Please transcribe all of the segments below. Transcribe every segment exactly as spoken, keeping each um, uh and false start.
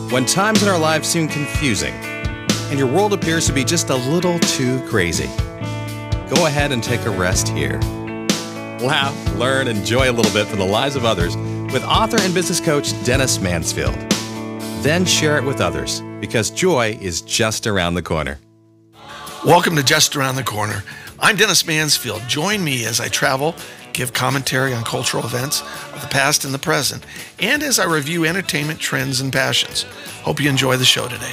When times in our lives seem confusing and your world appears to be just a little too crazy, go ahead and take a rest here. Laugh, learn, enjoy a little bit from the lives of others with author and business coach Dennis Mansfield. Then share it with others, because joy is just around the corner. Welcome to Just Around the Corner. I'm Dennis Mansfield. Join me as I travel, give commentary on cultural events of the past and the present, and as I review entertainment trends and passions. Hope you enjoy the show today.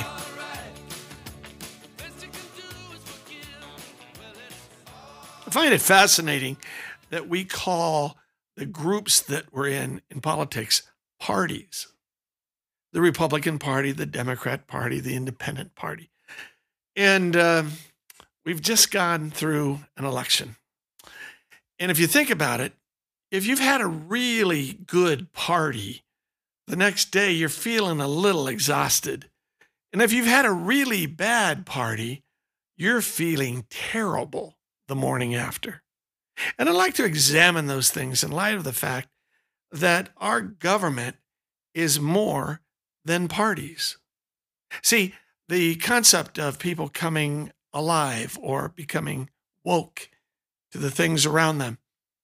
I find it fascinating that we call the groups that we're in in politics parties. The Republican Party, the Democrat Party, the Independent Party. And uh, we've just gone through an election. And if you think about it, if you've had a really good party, the next day you're feeling a little exhausted. And if you've had a really bad party, you're feeling terrible the morning after. And I'd like to examine those things in light of the fact that our government is more than parties. See, the concept of people coming alive or becoming woke to the things around them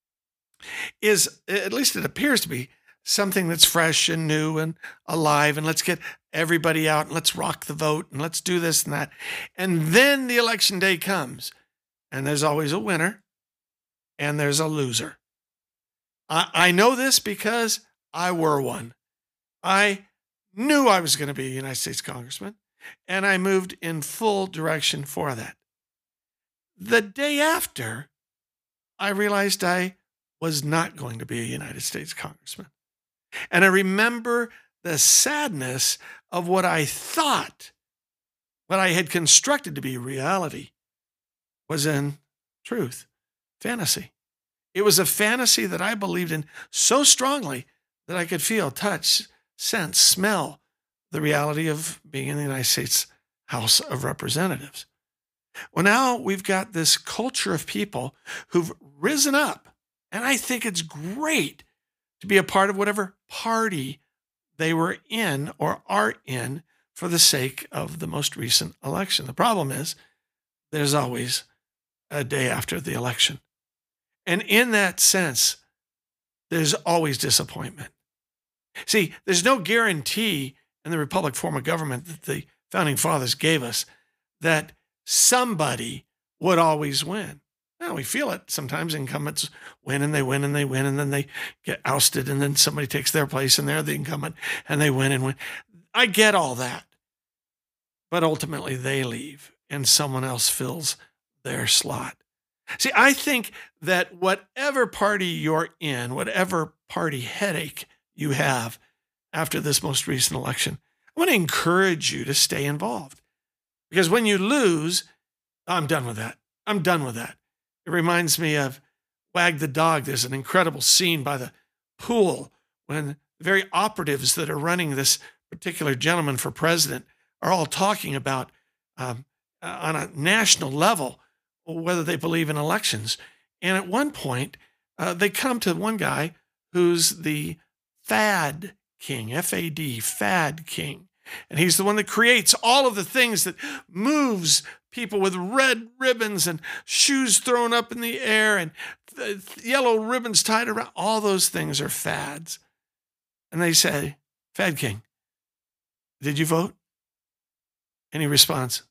is, at least it appears to be, something that's fresh and new and alive, and let's get everybody out and let's rock the vote and let's do this and that. And then the election day comes, and there's always a winner and there's a loser. I, I know this because I were one. I knew I was going to be a United States congressman, and I moved in full direction for that. The day after, I realized I was not going to be a United States congressman. And I remember the sadness of what I thought, what I had constructed to be reality, was in truth, fantasy. It was a fantasy that I believed in so strongly that I could feel, touch, sense, smell the reality of being in the United States House of Representatives. Well, now we've got this culture of people who've risen up, and I think it's great to be a part of whatever party they were in or are in for the sake of the most recent election. The problem is there's always a day after the election. And in that sense, there's always disappointment. See, there's no guarantee in the Republic form of government that the Founding Fathers gave us that somebody would always win. Now, we feel it. Sometimes incumbents win and they win and they win and then they get ousted and then somebody takes their place and they're the incumbent and they win and win. I get all that. But ultimately they leave and someone else fills their slot. See, I think that whatever party you're in, whatever party headache you have after this most recent election, I want to encourage you to stay involved. Because when you lose, I'm done with that. I'm done with that. It reminds me of Wag the Dog. There's an incredible scene by the pool when the very operatives that are running this particular gentleman for president are all talking about um, uh, on a national level whether they believe in elections. And at one point, uh, they come to one guy who's the fad king, F A D, fad king. And he's the one that creates all of the things that moves people with red ribbons and shoes thrown up in the air and th- yellow ribbons tied around. All those things are fads. And they say, Fad King, did you vote? And he responds,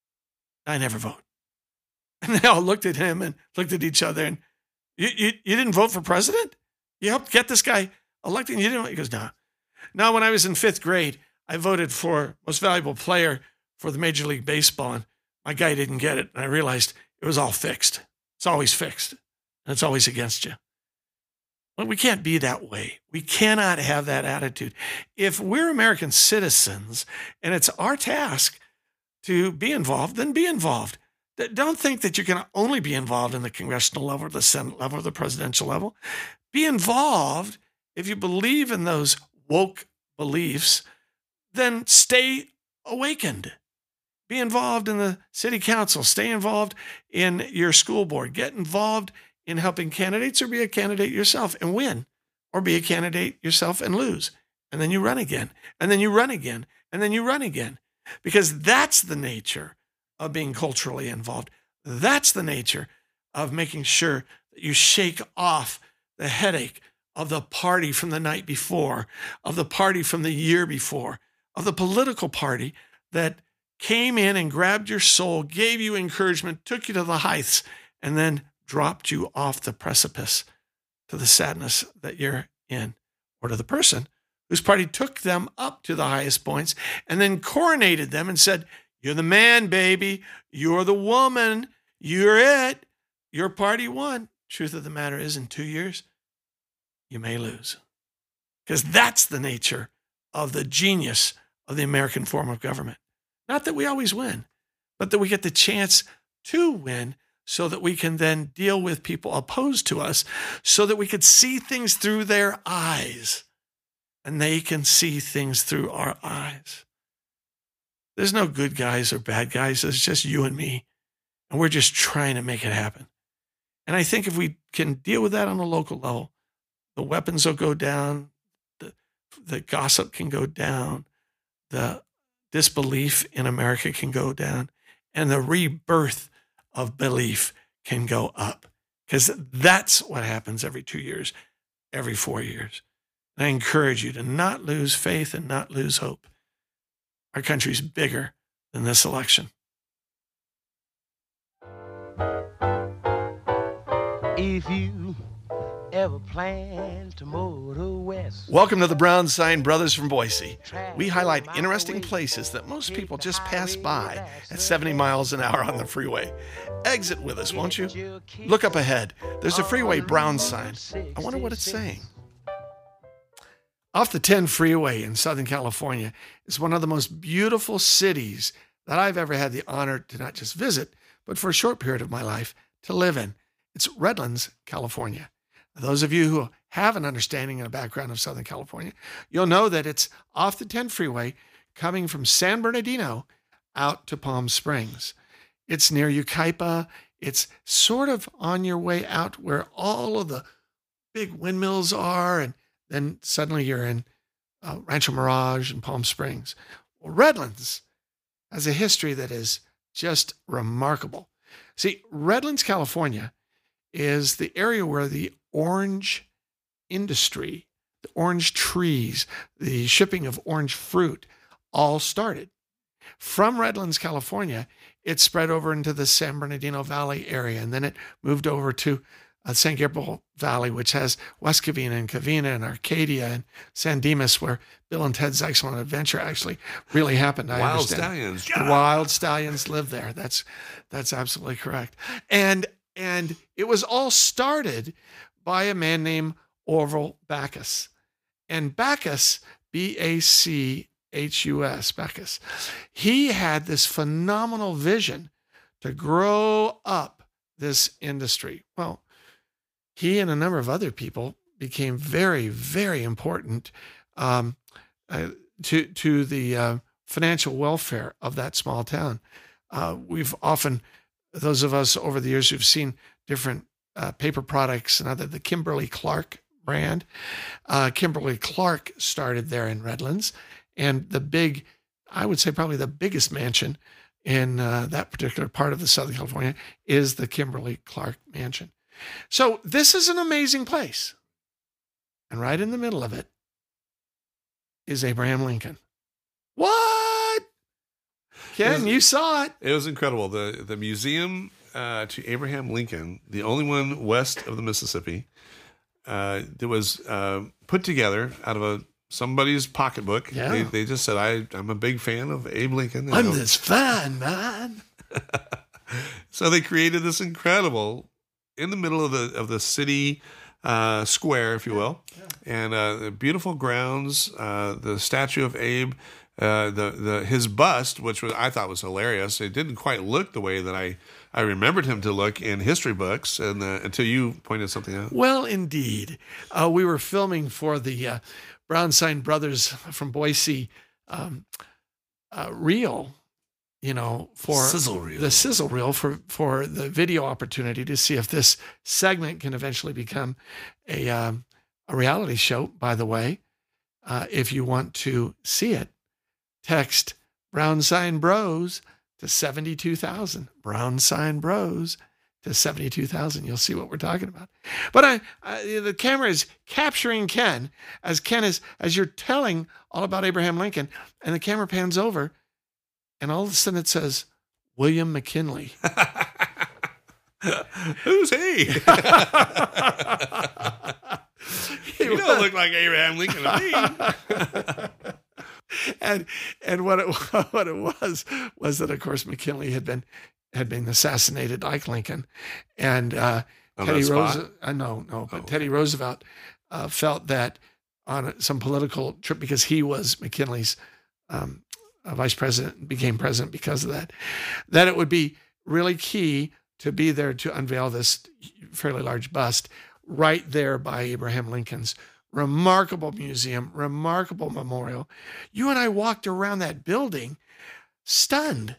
I never vote. And they all looked at him and looked at each other and, you, you, you didn't vote for president? You helped get this guy elected and you didn't vote? He goes, no. Now, when I was in fifth grade, I voted for most valuable player for the Major League Baseball, and my guy didn't get it. And I realized it was all fixed. It's always fixed. And it's always against you. Well, we can't be that way. We cannot have that attitude. If we're American citizens and it's our task to be involved, then be involved. Don't think that you're going to only be involved in the congressional level, or the Senate level, or the presidential level. Be involved if you believe in those woke beliefs. Then stay awakened. Be involved in the city council. Stay involved in your school board. Get involved in helping candidates, or be a candidate yourself and win, or be a candidate yourself and lose. And then you run again, and then you run again, and then you run again, because that's the nature of being culturally involved. That's the nature of making sure that you shake off the headache of the party from the night before, of the party from the year before, of the political party that came in and grabbed your soul, gave you encouragement, took you to the heights, and then dropped you off the precipice to the sadness that you're in, or to the person whose party took them up to the highest points and then coronated them and said, "You're the man, baby. You're the woman. You're it. Your party won." Truth of the matter is, in two years, you may lose. Because that's the nature of the genius of the American form of government. Not that we always win, but that we get the chance to win so that we can then deal with people opposed to us, so that we could see things through their eyes and they can see things through our eyes. There's no good guys or bad guys. There's just you and me. And we're just trying to make it happen. And I think if we can deal with that on a local level, the weapons will go down, the, the gossip can go down, the disbelief in America can go down, and the rebirth of belief can go up. Because that's what happens every two years, every four years. And I encourage you to not lose faith and not lose hope. Our country's bigger than this election. If you ever plan to motor west. Welcome to the Brown Sign Brothers from Boise. We highlight interesting places that most people just pass by at seventy miles an hour on the freeway. Exit with us, won't you? Look up ahead. There's a freeway brown sign. I wonder what it's saying. Off the ten freeway in Southern California is one of the most beautiful cities that I've ever had the honor to not just visit, but for a short period of my life to live in. It's Redlands, California. Those of you who have an understanding and a background of Southern California, you'll know that it's off the ten freeway coming from San Bernardino out to Palm Springs. It's near Yucaipa. It's sort of on your way out where all of the big windmills are, and then suddenly you're in uh, Rancho Mirage and Palm Springs. Well, Redlands has a history that is just remarkable. See, Redlands, California is the area where the orange industry, the orange trees, the shipping of orange fruit all started. From Redlands, California, it spread over into the San Bernardino Valley area, and then it moved over to uh, San Gabriel Valley, which has West Covina and Covina and Arcadia and San Dimas, where Bill and Ted's Excellent Adventure actually really happened. I Wild understand. Stallions. The Wild Stallions live there. That's that's absolutely correct. And And it was all started by a man named Orville Bacchus. And Bacchus, B A C H U S, Bacchus, he had this phenomenal vision to grow up this industry. Well, he and a number of other people became very, very important um, uh, to, to the uh, financial welfare of that small town. Uh, we've often... Those of us over the years who've seen different uh, paper products and other, the Kimberly-Clark brand, uh, Kimberly-Clark started there in Redlands. And the big, I would say probably the biggest mansion in uh, that particular part of the Southern California is the Kimberly-Clark mansion. So this is an amazing place. And right in the middle of it is Abraham Lincoln. What? Ken, was, you saw it. It was incredible. The the museum uh, to Abraham Lincoln, the only one west of the Mississippi, uh, it was uh, put together out of a somebody's pocketbook. Yeah. They, they just said, I, I'm a big fan of Abe Lincoln. I'm this fine man. So they created this incredible, in the middle of the of the city uh, square, if you will, yeah. and uh, the beautiful grounds, uh, the statue of Abe. Uh, the the his bust, which was I thought was hilarious. It didn't quite look the way that I, I remembered him to look in history books, and uh, until you pointed something out. Well, indeed, uh, we were filming for the uh, Brown Sign Brothers from Boise um, uh, reel, you know, for sizzle reel. the sizzle reel for for the video opportunity to see if this segment can eventually become a um, a reality show. By the way, uh, if you want to see it, text Brown Sign Bros to seventy-two thousand. Brown Sign Bros to seventy-two thousand. You'll see what we're talking about. But I, I, the camera is capturing Ken as Ken is, as you're telling all about Abraham Lincoln, and the camera pans over, and all of a sudden it says, William McKinley. Who's he? You don't look like Abraham Lincoln to me. and and what it what it was was that, of course, McKinley had been had been assassinated like Lincoln, and uh, Teddy Roosevelt. Uh, no, no, but oh. Teddy Roosevelt uh, felt that on some political trip, because he was McKinley's um, uh, vice president, became president because of that, that it would be really key to be there to unveil this fairly large bust right there by Abraham Lincoln's remarkable museum, remarkable memorial. You and I walked around that building stunned.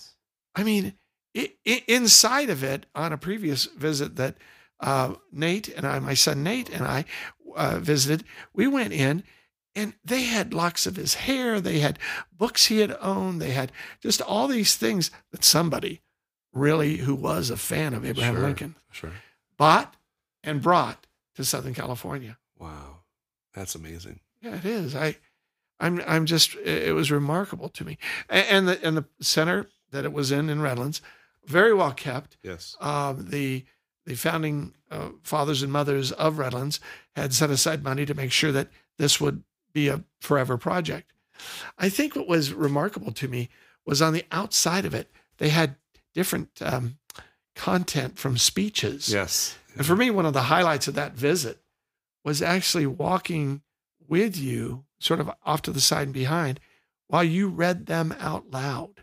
I mean, it, it, inside of it, on a previous visit that uh, Nate and I, my son Nate and I uh, visited, we went in and they had locks of his hair. They had books he had owned. They had just all these things that somebody really who was a fan of Abraham sure, Lincoln sure. bought and brought to Southern California. Wow. That's amazing. Yeah, it is. I, I'm, I'm just, it was remarkable to me. And, and the, and the center that it was in, in Redlands, very well kept. Yes. Um, the, the founding uh, fathers and mothers of Redlands had set aside money to make sure that this would be a forever project. I think what was remarkable to me was on the outside of it, they had different um, content from speeches. Yes. And for me, one of the highlights of that visit was actually walking with you sort of off to the side and behind while you read them out loud.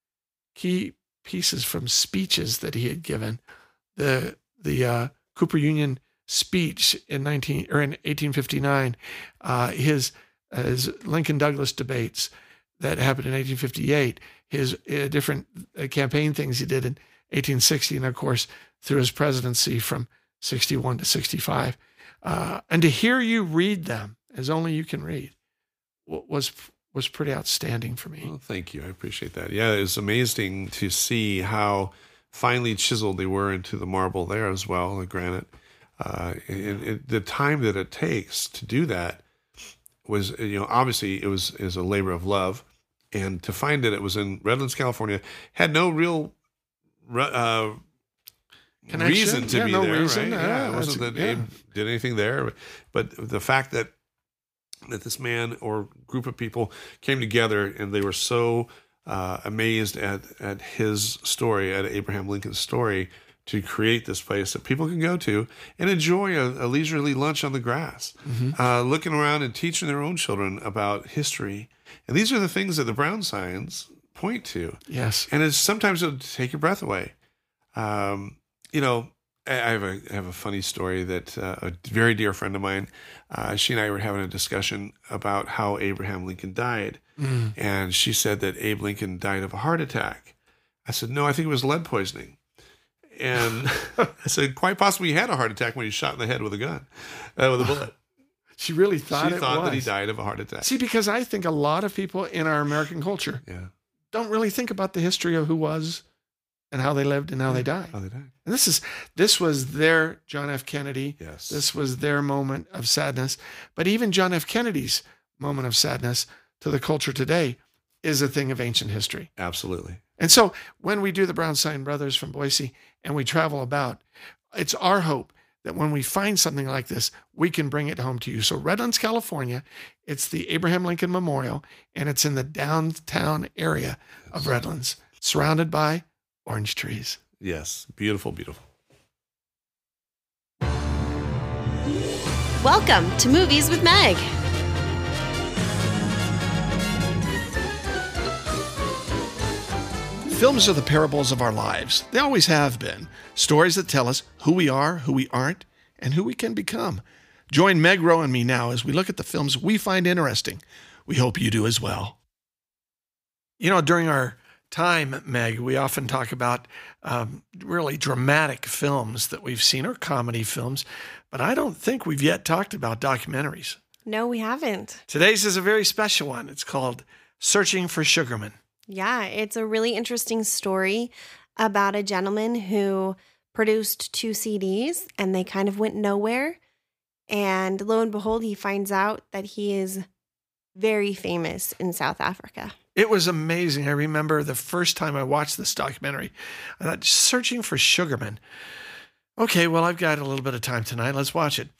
Key pieces from speeches that he had given. The the uh, Cooper Union speech in nineteen or in eighteen fifty-nine, uh, his uh, his Lincoln Douglas debates that happened in eighteen fifty-eight, his uh, different uh, campaign things he did in eighteen sixty, and of course through his presidency from sixty-one to sixty-five. Uh, and to hear you read them as only you can read was was pretty outstanding for me. Well, thank you. I appreciate that. Yeah, it was amazing to see how finely chiseled they were into the marble there as well, the granite. Uh, and, and the time that it takes to do that was, you know, obviously it was is a labor of love. And to find that it was in Redlands, California, had no real uh, reason to yeah, be no there, reason. right? Uh, yeah, it wasn't that yeah. Abe did anything there, but the fact that that this man or group of people came together and they were so uh, amazed at at his story, at Abraham Lincoln's story, to create this place that people can go to and enjoy a, a leisurely lunch on the grass, mm-hmm. uh, looking around and teaching their own children about history. And these are the things that the Brown signs point to. Yes. And it's sometimes it'll take your breath away. Um, you know, I have a I have a funny story that uh, a very dear friend of mine, uh, she and I were having a discussion about how Abraham Lincoln died. Mm. And she said that Abe Lincoln died of a heart attack. I said, no, I think it was lead poisoning. And I said, quite possibly he had a heart attack when he was shot in the head with a gun, uh, with a bullet. She really thought she it thought was. that he died of a heart attack. See, because I think a lot of people in our American culture yeah. don't really think about the history of who was and how they lived and how they died. How they died. And this is this was their John F. Kennedy. Yes. This was their moment of sadness. But even John F. Kennedy's moment of sadness to the culture today is a thing of ancient history. Absolutely. And so when we do the Brown Sign Brothers from Boise and we travel about, it's our hope that when we find something like this, we can bring it home to you. So Redlands, California, it's the Abraham Lincoln Memorial, and it's in the downtown area of Redlands, surrounded by orange trees. Yes, beautiful, beautiful. Welcome to Movies with Meg. Films are the parables of our lives. They always have been. Stories that tell us who we are, who we aren't, and who we can become. Join Meg Rowe and me now as we look at the films we find interesting. We hope you do as well. You know, during our time, Meg, we often talk about um, really dramatic films that we've seen, or comedy films, but I don't think we've yet talked about documentaries. No, we haven't. Today's is a very special one. It's called Searching for Sugarman. Yeah, it's a really interesting story about a gentleman who produced two C Ds and they kind of went nowhere. And lo and behold, he finds out that he is very famous in South Africa. It was amazing. I remember the first time I watched this documentary, I thought, Searching for Sugarman. Okay, well, I've got a little bit of time tonight. Let's watch it.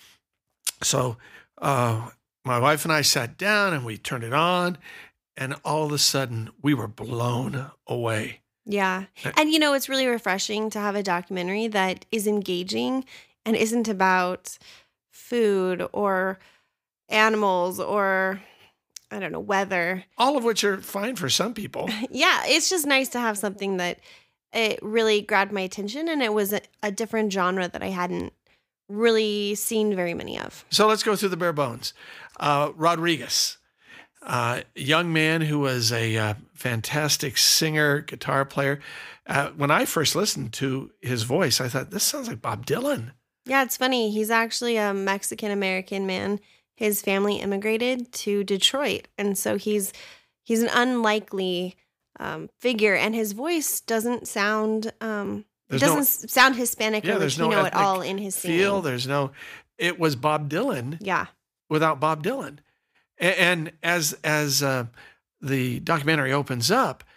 So uh, my wife and I sat down and we turned it on, and all of a sudden we were blown away. Yeah. And, you know, it's really refreshing to have a documentary that is engaging and isn't about food or animals or, I don't know, weather. All of which are fine for some people. Yeah, it's just nice to have something that it really grabbed my attention, and it was a, a different genre that I hadn't really seen very many of. So let's go through the bare bones. Uh, Rodriguez, a young man who was a uh, fantastic singer, guitar player. Uh, when I first listened to his voice, I thought, this sounds like Bob Dylan. Yeah, it's funny. He's actually a Mexican-American man. His family immigrated to Detroit, and so he's he's an unlikely um, figure, and his voice doesn't sound um, it doesn't no, sound Hispanic yeah, or Latino no at all in his singing. Feel, there's no, it was Bob Dylan. Yeah, without Bob Dylan, and, and as as uh, the documentary opens up,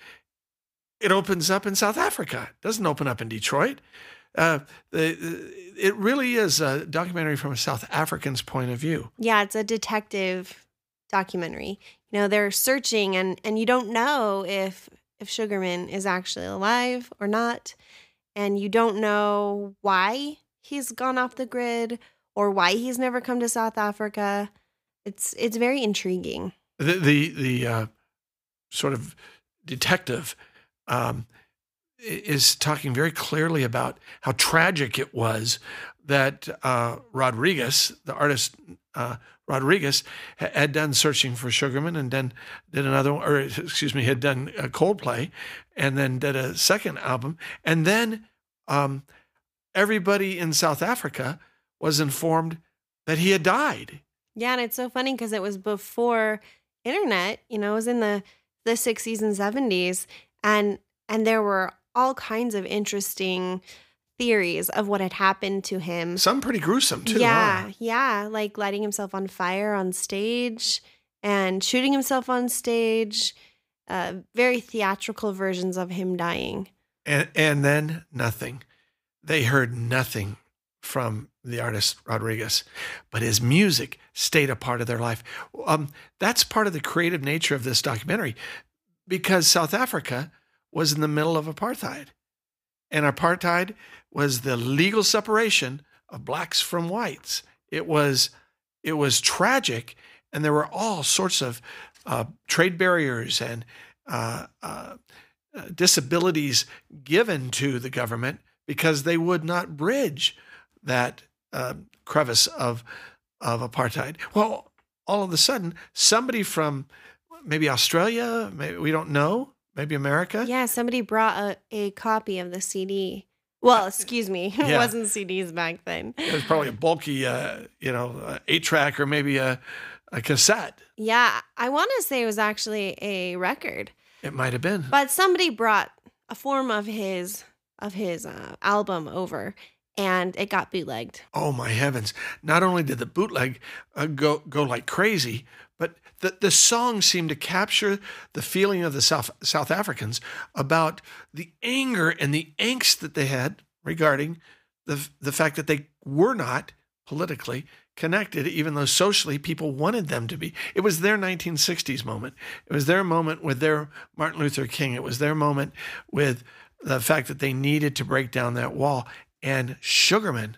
it opens up in South Africa. It doesn't open up in Detroit. Uh, the, it really is a documentary from a South African's point of view. Yeah, it's a detective documentary. You know, they're searching, and, and you don't know if if Sugarman is actually alive or not, and you don't know why he's gone off the grid or why he's never come to South Africa. It's it's very intriguing. The the the uh, sort of detective. Um, is talking very clearly about how tragic it was that uh, Rodriguez, the artist uh, Rodriguez, ha- had done Searching for Sugarman and then did another one, or excuse me, had done a Coldplay and then did a second album. And then um, everybody in South Africa was informed that he had died. Yeah, and it's so funny because it was before internet, you know, it was in the, the sixties and seventies, and and there were all kinds of interesting theories of what had happened to him. Some pretty gruesome too. Yeah, huh? yeah, like lighting himself on fire on stage and shooting himself on stage. Uh, very theatrical versions of him dying. And and then nothing. They heard nothing from the artist Rodriguez, but his music stayed a part of their life. Um, that's part of the creative nature of this documentary, because South Africa was in the middle of apartheid. And apartheid was the legal separation of blacks from whites. It was it was tragic, and there were all sorts of uh, trade barriers and uh, uh, disabilities given to the government because they would not bridge that uh, crevice of of apartheid. Well, all of a sudden, somebody from maybe Australia, maybe we don't know, maybe America. Yeah, somebody brought a, a copy of the C D. Well, excuse me, it Yeah. wasn't C Ds back then. It was probably a bulky, uh, you know, uh, eight track or maybe a, a cassette. Yeah, I want to say it was actually a record, It might have been. but somebody brought a form of his of his uh, album over, and it got bootlegged. Oh my heavens! Not only did the bootleg uh, go go like crazy, but the the song seemed to capture the feeling of the South South Africans about the anger and the angst that they had regarding the the fact that they were not politically connected, even though socially people wanted them to be. It was their nineteen sixties moment. It was their moment with their Martin Luther King. It was their moment with the fact that they needed to break down that wall. And Sugarman,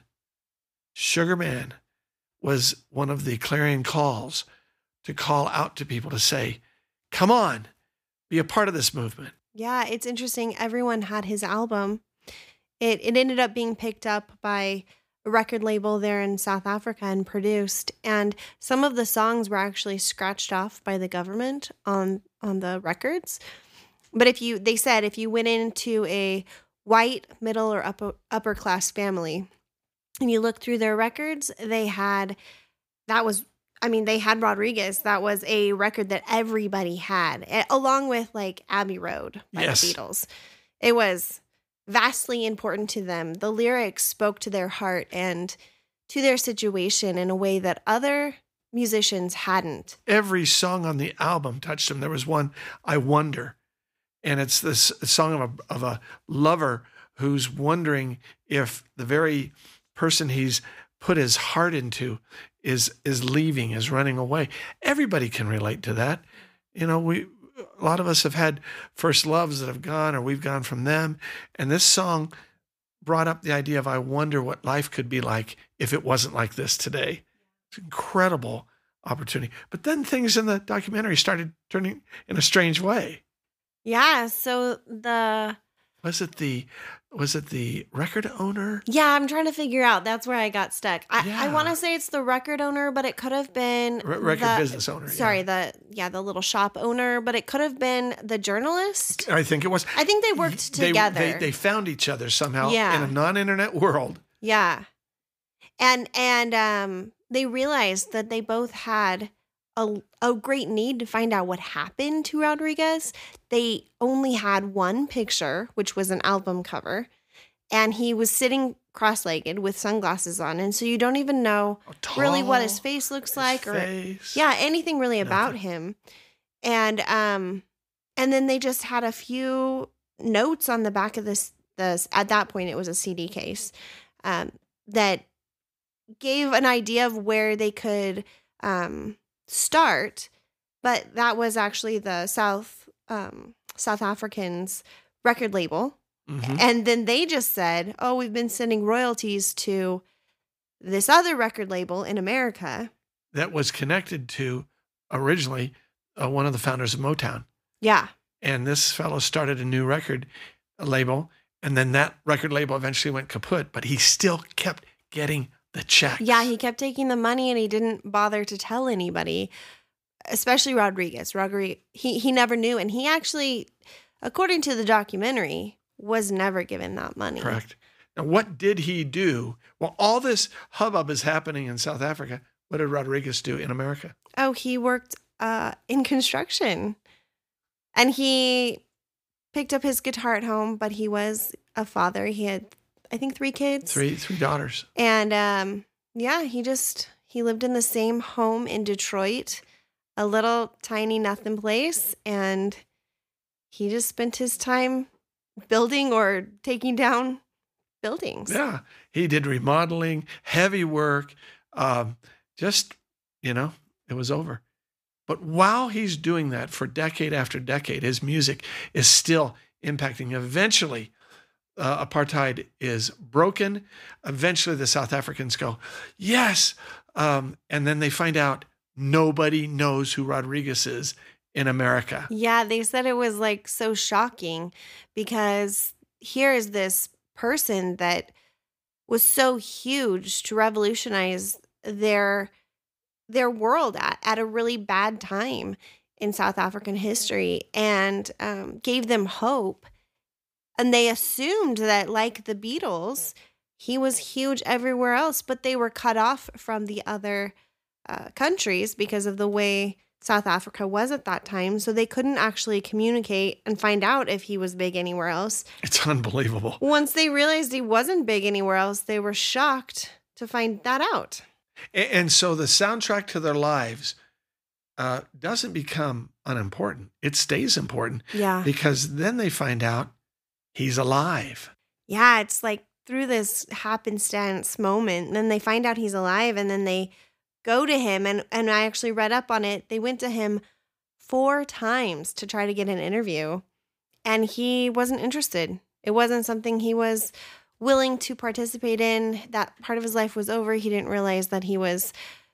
Sugarman was one of the clarion calls to call out to people to say, come on, be a part of this movement. Yeah, it's interesting. Everyone had his album. It it ended up being picked up by a record label there in South Africa and produced. And some of the songs were actually scratched off by the government on on the records. But if you, they said, if you went into a white, middle, or upper upper class family and you look through their records, they had, that was I mean, they had Rodriguez. That was a record that everybody had, a- along with like Abbey Road by Yes. the Beatles. It was vastly important to them. The lyrics spoke to their heart and to their situation in a way that other musicians hadn't. Every song on the album touched him. There was one, I Wonder, and it's this song of a, of a lover who's wondering if the very person he's put his heart into is is leaving, is running away. Everybody can relate to that. You know, we a lot of us have had first loves that have gone, or we've gone from them, and this song brought up the idea of, I wonder what life could be like if it wasn't like this today. It's an incredible opportunity. But then things in the documentary started turning in a strange way. Yeah. So the Was it the was it the record owner? yeah, I'm trying to figure out. That's where I got stuck. I, I Yeah. want to say it's the record owner, but it could have been Re- record the- business owner, yeah. Sorry, the yeah the little shop owner, but it could have been the journalist. I think it was. I think they worked They- together. They, they found each other somehow Yeah. in a non-internet world. Yeah. And and um they realized that they both had a a great need to find out what happened to Rodriguez. They only had one picture, which was an album cover, and he was sitting cross-legged with sunglasses on, and so you don't even know really what his Tall, face looks his like or face. yeah, anything really about Nothing. him. And um and then they just had a few notes on the back of this this at that point it was a C D case um that gave an idea of where they could um start, but that was actually the South um South Africans record label. Mhm. And then they just said, "Oh, we've been sending royalties to this other record label in America." That was connected to originally uh, one of the founders of Motown. Yeah. And this fellow started a new record label, and then that record label eventually went kaput, but he still kept getting the checks. Yeah, he kept taking the money and he didn't bother to tell anybody, especially Rodriguez. Rodriguez, he, he never knew. And he actually, according to the documentary, was never given that money. Correct. Now, what did he do? Well, all this hubbub is happening in South Africa. What did Rodriguez do in America? Oh, he worked uh, in construction. And he picked up his guitar at home, but he was a father. He had, I think, three kids. Three, three daughters. And um, yeah, he just, he lived in the same home in Detroit, a little tiny nothing place. And he just spent his time building or taking down buildings. Yeah, he did remodeling, heavy work. Um, just, you know, it was over. But while he's doing that for decade after decade, his music is still impacting. Eventually, uh, apartheid is broken. Eventually, the South Africans go, yes. Um, and then they find out nobody knows who Rodriguez is in America. Yeah, they said it was like so shocking because here is this person that was so huge to revolutionize their their world at, at a really bad time in South African history and um, gave them hope. And they assumed that, like the Beatles, he was huge everywhere else, but they were cut off from the other uh, countries because of the way South Africa was at that time. So they couldn't actually communicate and find out if he was big anywhere else. It's unbelievable. Once they realized he wasn't big anywhere else, they were shocked to find that out. A- And so the soundtrack to their lives uh, doesn't become unimportant. It stays important Yeah. because then they find out he's alive. Yeah, it's like through this happenstance moment, then they find out he's alive and then they go to him. And, and I actually read up on it. They went to him four times to try to get an interview and he wasn't interested. It wasn't something he was willing to participate in. That part of his life was over. He didn't realize that he was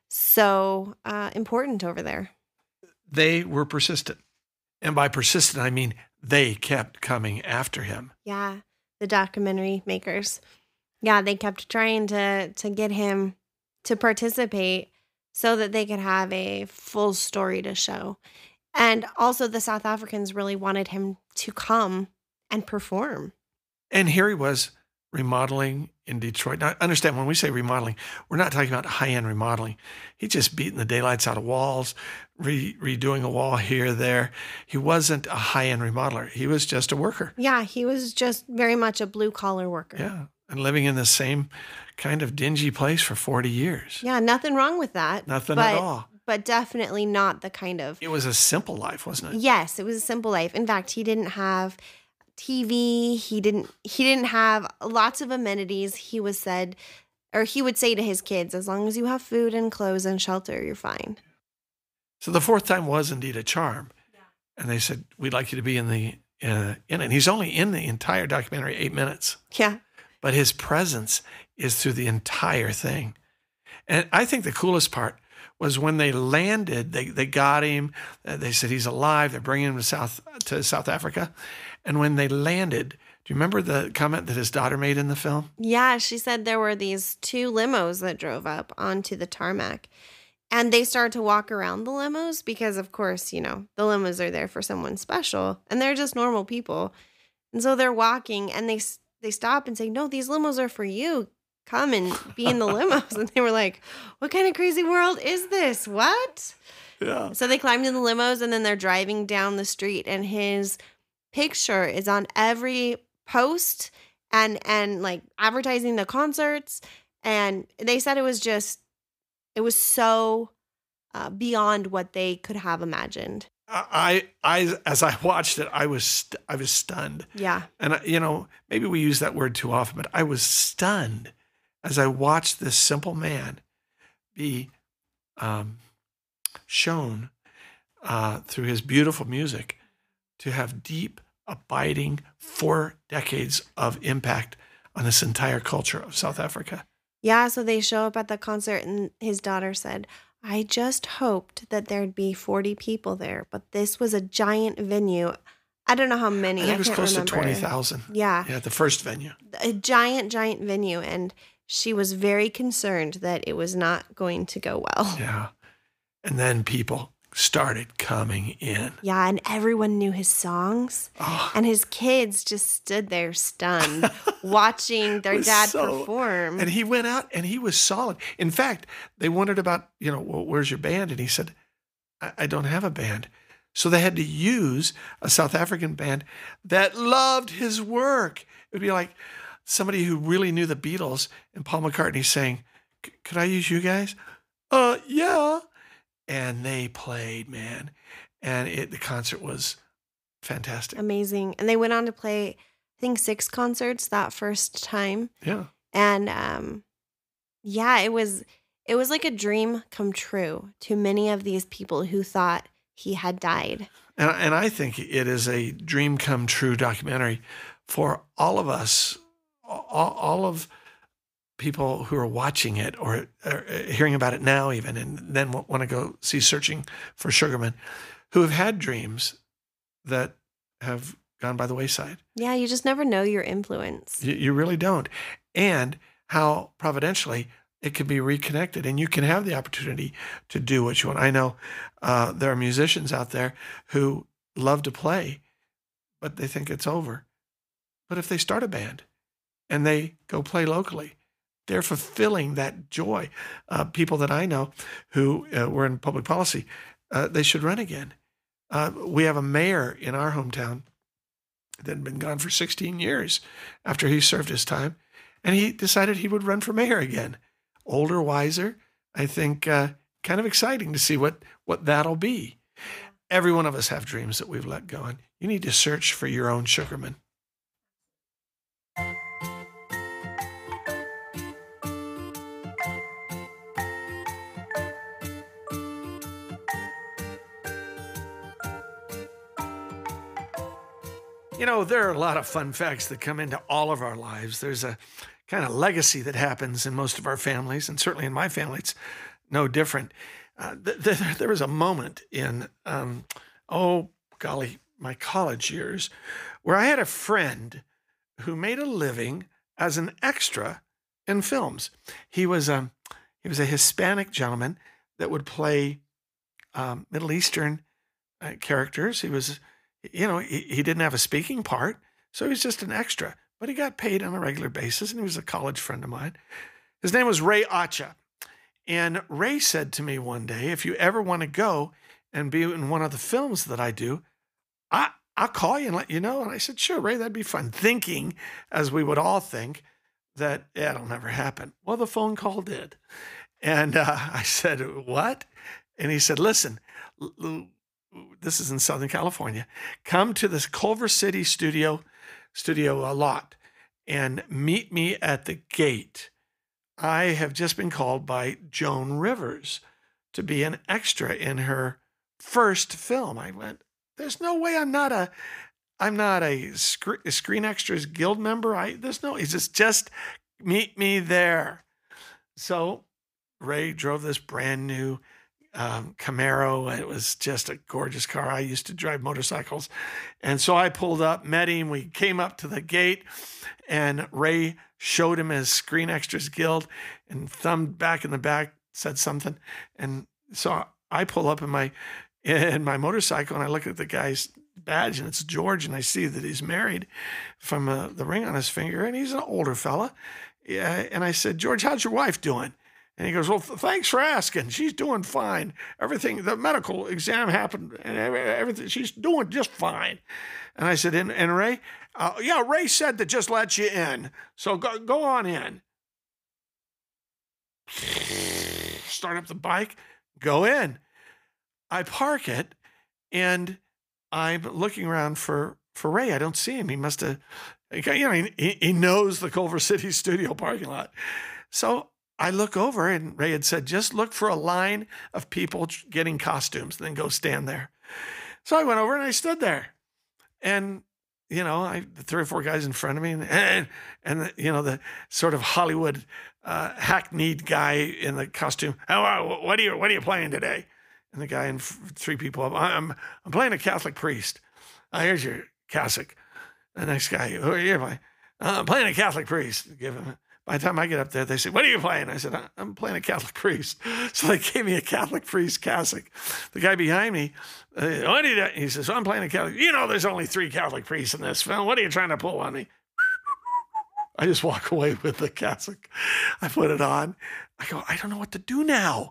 so uh, important over there. They were persistent. And by persistent, I mean they kept coming after him. Yeah, the documentary makers. Yeah, they kept trying to to get him to participate so that they could have a full story to show. And also the South Africans really wanted him to come and perform. And here he was remodeling in Detroit. Now, understand, when we say remodeling, we're not talking about high-end remodeling. He just beating the daylights out of walls, re- redoing a wall here, there. He wasn't a high-end remodeler. He was just a worker. Yeah, he was just very much a blue collar worker. Yeah, and living in the same kind of dingy place for forty years. Yeah, nothing wrong with that. Nothing but, at all. But definitely not the kind of... It was a simple life, wasn't it? Yes, it was a simple life. In fact, he didn't have T V. He didn't he didn't have lots of amenities. He was said, or he would say to his kids, as long as you have food and clothes and shelter, you're fine. So the fourth time was indeed a charm. Yeah. And they said, we'd like you to be in the uh, in it. And he's only in the entire documentary eight minutes. Yeah. But his presence is through the entire thing. And I think the coolest part was when they landed, they, they got him. Uh, they said he's alive. They're bringing him to South to South Africa. And when they landed, do you remember the comment that his daughter made in the film? Yeah, she said there were these two limos that drove up onto the tarmac. And they started to walk around the limos because, of course, you know, the limos are there for someone special. And they're just normal people. And so they're walking and they they stop and say, no, these limos are for you. Come and be in the limos. And they were like, what kind of crazy world is this? What? Yeah. So they climbed in the limos and then they're driving down the street and his picture is on every post and, and like advertising the concerts. And they said it was just, it was so uh, beyond what they could have imagined. I, I, as I watched it, I was, st- I was stunned. Yeah. And, I, you know, maybe we use that word too often, but I was stunned as I watched this simple man be um, shown uh, through his beautiful music to have deep, abiding four decades of impact on this entire culture of South Africa. Yeah, so they show up at the concert and his daughter said, I just hoped that there'd be forty people there, but this was a giant venue. I don't know how many. I think I it was can't close remember. to twenty thousand. Yeah. Yeah, the first venue. A giant, giant venue. And she was very concerned that it was not going to go well. Yeah. And then people started coming in. Yeah, and everyone knew his songs. Oh. And his kids just stood there stunned, watching their dad so, perform. And he went out and he was solid. In fact, they wondered about, you know, well, where's your band? And he said, I, I don't have a band. So they had to use a South African band that loved his work. It would be like somebody who really knew the Beatles and Paul McCartney saying, could I use you guys? Uh, yeah. And they played, man. And it, the concert was fantastic. Amazing. And they went on to play, I think, six concerts that first time. Yeah. And um, yeah, it was it was like a dream come true to many of these people who thought he had died. And, and I think it is a dream come true documentary for all of us, all, all of people who are watching it or, or hearing about it now even, and then want to go see Searching for Sugarman, who have had dreams that have gone by the wayside. Yeah, you just never know your influence. You, you really don't. And how providentially it can be reconnected and you can have the opportunity to do what you want. I know uh, there are musicians out there who love to play, but they think it's over. But if they start a band and they go play locally, they're fulfilling that joy. Uh, people that I know who uh, were in public policy, uh, they should run again. Uh, we have a mayor in our hometown that had been gone for sixteen years after he served his time, and he decided he would run for mayor again. Older, wiser, I think uh, kind of exciting to see what, what that'll be. Every one of us have dreams that we've let go, and you need to search for your own Sugarman. You know, there are a lot of fun facts that come into all of our lives. There's a kind of legacy that happens in most of our families, and certainly in my family, it's no different. Uh, th- th- there was a moment in, um, oh, golly, my college years, where I had a friend who made a living as an extra in films. He was a, he was a Hispanic gentleman that would play um, Middle Eastern uh, characters. He was... You know, he, he didn't have a speaking part, so he was just an extra. but he got paid on a regular basis, and he was a college friend of mine. His name was Ray Acha. And Ray said to me one day, if you ever want to go and be in one of the films that I do, I, I'll call you and let you know. And I said, sure, Ray, that'd be fun. Thinking, as we would all think, that yeah, it'll never happen. Well, the phone call did. And uh, I said, what? And he said, listen, l- l- this is in Southern California. Come to this Culver City studio, studio a lot and meet me at the gate. I have just been called by Joan Rivers to be an extra in her first film. I went, there's no way I'm not a, I'm not a, sc- a Screen Extras Guild member. I, there's no, he says, just meet me there. So Ray drove this brand new um, Camaro. It was just a gorgeous car. I used to drive motorcycles. And so I pulled up, met him. We came up to the gate and Ray showed him his Screen Extras Guild and thumbed back in the back, said something. And so I pull up in my, in my motorcycle and I look at the guy's badge and it's George. And I see that he's married from uh, the ring on his finger. And he's an older fella. Yeah. And I said, George, how's your wife doing? And he goes, well, th- thanks for asking. She's doing fine. Everything, the medical exam happened and everything, she's doing just fine. And I said, and, and Ray, uh, yeah, Ray said to just let you in. So go, go on in. Start up the bike, go in. I park it and I'm looking around for, for Ray. I don't see him. He must have, you know, he, he knows the Culver City studio parking lot. So I look over and Ray had said, just look for a line of people getting costumes, then go stand there. So I went over and I stood there. And, you know, I three or four guys in front of me and, and, and the, you know, the sort of Hollywood uh, hackneyed guy in the costume. Oh, what are you, what are you playing today? And the guy and f- three people up, I'm, I'm playing a Catholic priest. Oh, here's your cassock. The next guy, who are you playing? Uh, I'm playing a Catholic priest. Give him. By the time I get up there, they say, what are you playing? I said, I'm playing a Catholic priest. So they gave me a Catholic priest cassock. The guy behind me, uh, what are you doing? He says, well, I'm playing a Catholic. You know, there's only three Catholic priests in this film. What are you trying to pull on me? I just walk away with the cassock. I put it on. I go, I don't know what to do now.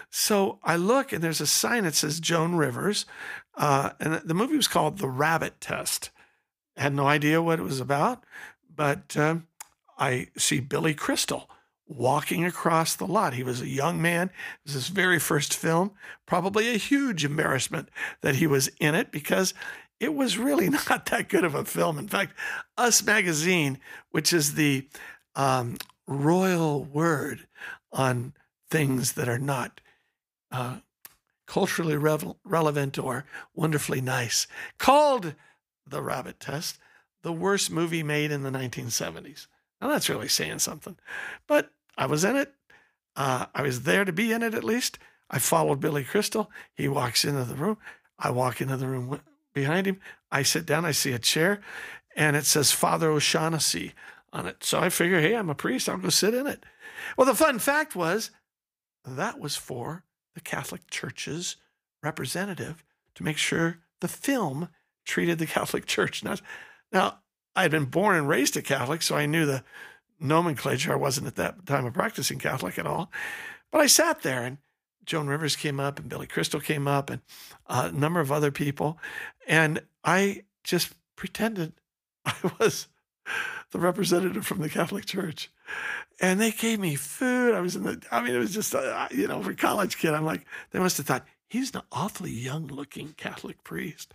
So I look and there's a sign that says Joan Rivers. Uh, and the movie was called The Rabbit Test. I had no idea what it was about, but um, I see Billy Crystal walking across the lot. He was a young man. It was his very first film, probably a huge embarrassment that he was in it because it was really not that good of a film. In fact, Us Magazine, which is the um, royal word on things that are not uh, culturally revel- relevant or wonderfully nice, called The Rabbit Test the worst movie made in the nineteen seventies. Now, that's really saying something. But I was in it. Uh, I was there to be in it, at least. I followed Billy Crystal. He walks into the room. I walk into the room behind him. I sit down. I see a chair, and it says Father O'Shaughnessy on it. So I figure, hey, I'm a priest. I'll go sit in it. Well, the fun fact was that was for the Catholic Church's representative to make sure the film treated the Catholic Church. Now, now I had been born and raised a Catholic, so I knew the nomenclature. I wasn't at that time a practicing Catholic at all. But I sat there, and Joan Rivers came up, and Billy Crystal came up, and a number of other people. And I just pretended I was the representative from the Catholic Church. And they gave me food. I was in the, I mean, it was just, uh, you know, for a college kid, I'm like, they must have thought, he's an awfully young looking Catholic priest.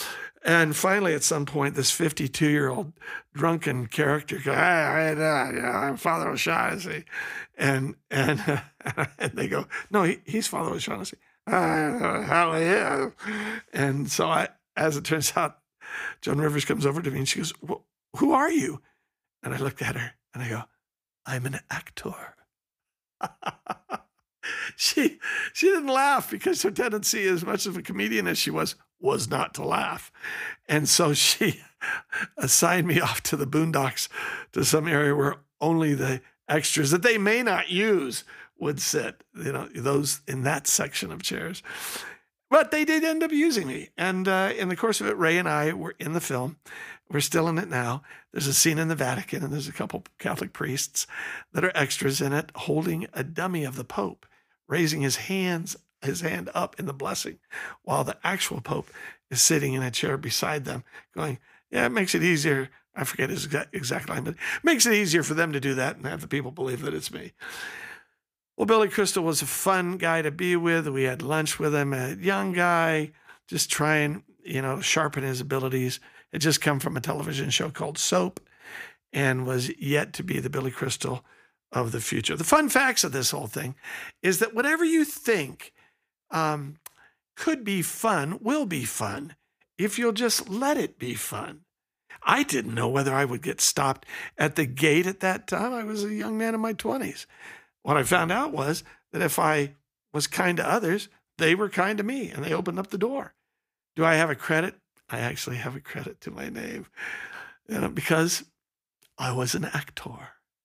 And finally, at some point, this fifty-two-year-old drunken character goes, hey, hey, yeah, I'm Father O'Shaughnessy. And, and, uh, and they go, no, he, he's Father O'Shaughnessy. Uh, hell yeah. And so I, as it turns out, Joan Rivers comes over to me and she goes, who are you? And I looked at her and I go, I'm an actor. she she didn't laugh because her tendency, as much of a comedian as she was, was not to laugh. And so she assigned me off to the boondocks to some area where only the extras that they may not use would sit, you know, those in that section of chairs. But they did end up using me. And uh, in the course of it, Ray and I were in the film. We're still in it now. There's a scene in the Vatican, and there's a couple Catholic priests that are extras in it holding a dummy of the Pope, raising his hands, his hand up in the blessing, while the actual Pope is sitting in a chair beside them going, yeah, it makes it easier. I forget his exact, exact line, but it makes it easier for them to do that and have the people believe that it's me. Well, Billy Crystal was a fun guy to be with. We had lunch with him, a young guy, just trying, you know, to sharpen his abilities. Had just come from a television show called Soap and was yet to be the Billy Crystal of the future. The fun facts of this whole thing is that whatever you think um, could be fun will be fun if you'll just let it be fun. I didn't know whether I would get stopped at the gate at that time. I was a young man in my twenties. What I found out was that if I was kind to others, they were kind to me, and they opened up the door. Do I have a credit? I actually have a credit to my name, you know, because I was an actor.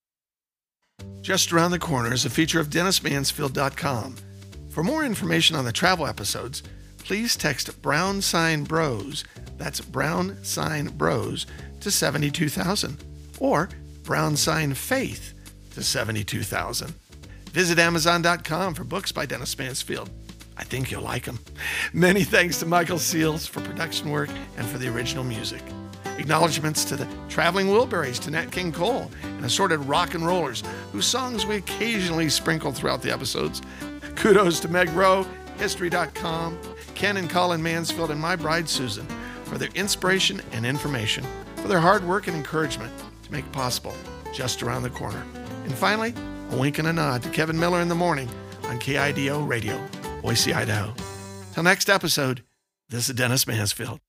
Just Around the Corner is a feature of Dennis Mansfield dot com. For more information on the travel episodes, please text Brown Sign Bros, that's Brown Sign Bros, to seventy-two thousand, or Brown Sign Faith to seventy-two thousand. Visit Amazon dot com for books by Dennis Mansfield. I think you'll like them. Many thanks to Michael Seals for production work and for the original music. Acknowledgements to the Traveling Wilburys, to Nat King Cole, and assorted rock and rollers whose songs we occasionally sprinkle throughout the episodes. Kudos to Meg Rowe, History dot com, Ken and Colin Mansfield, and my bride Susan for their inspiration and information, for their hard work and encouragement to make it possible Just Around the Corner. And finally, a wink and a nod to Kevin Miller in the morning on K I D O Radio, Boise, Idaho. Till next episode, this is Dennis Mansfield.